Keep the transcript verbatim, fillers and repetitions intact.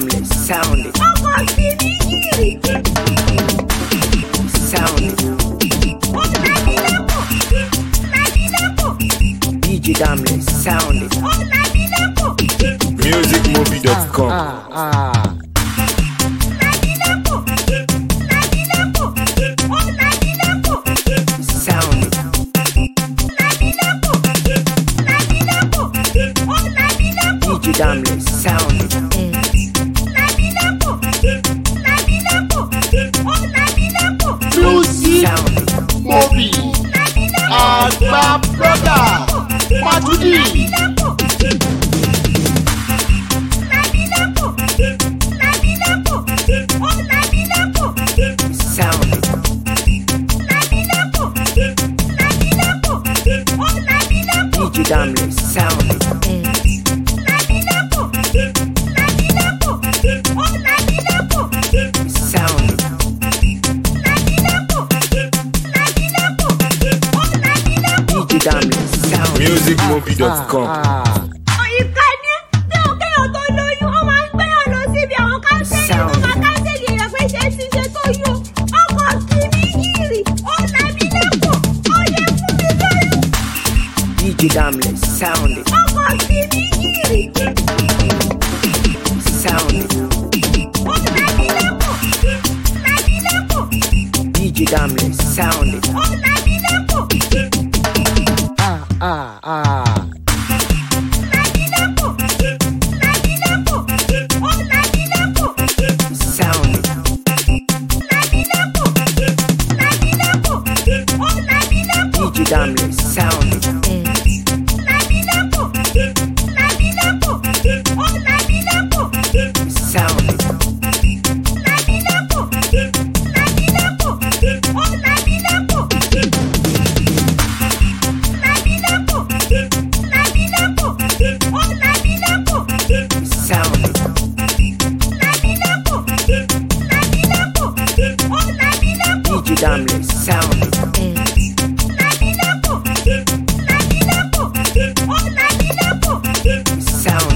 Damless, sound it. Ọkọ̀ sí ní gírì. Sound it. Ó lábí lẹ́kọ̀ọ́. Lábí lẹ́kọ̀ọ́. D J Damless, sound it. Ó lábí lẹ́kọ̀ọ́. music movie dot com. Ah, ah. Lábí lẹ́kọ̀ọ́. Lábí lẹ́kọ̀ọ́. Ó lábí lẹ́kọ̀ọ́. Sound it. Lábí lẹ́kọ̀ọ́. Lábí lẹ́kọ̀ọ́. Ó lábí lẹ́kọ̀ọ́. D J Damless, sound it. Lábí lẹ́kọ̀ọ́. Lábí lẹ́kọ̀ọ́. Ó lábí lẹ́kọ̀ọ́. music Sound it. movie àgbà brother Majudi. Sound it. D J Damless, sound it. Sound it. D J Damless, sound it. music movie dot com. Ah, ah. Ìka ní bí òkèèyàn tó lóyún, ó máa ń gbéyàn lọ síbi àwọn kánsẹ́lì tó máa kánsẹ́lì èèyàn pé ṣe ti ṣe tó yó. Ọkọ̀ kìíní gírì, ó lábí lẹ́kọ̀ọ́, ó yẹ fún mi lóyún. D J Damless, sound it. Ọkọ̀ kìíní gírì, Sound it. ó lábí lẹ́kọ̀ọ́, lábí lẹ́kọ̀ọ́, D J Damless, sound it. ó lábí lẹ́kọ̀ọ́, Ah, ah, ah. lábí lẹ́kọ̀ọ́, lábí lẹ́kọ̀ọ́, ó lábí lẹ́kọ̀ọ́, Sound it. lábí lẹ́kọ̀ọ́, lábí lẹ́kọ̀ọ́, ó lábí lẹ́kọ̀ọ́. D J Damless, sound it. Sound it. Sound it. D J Damless, sound it. Sound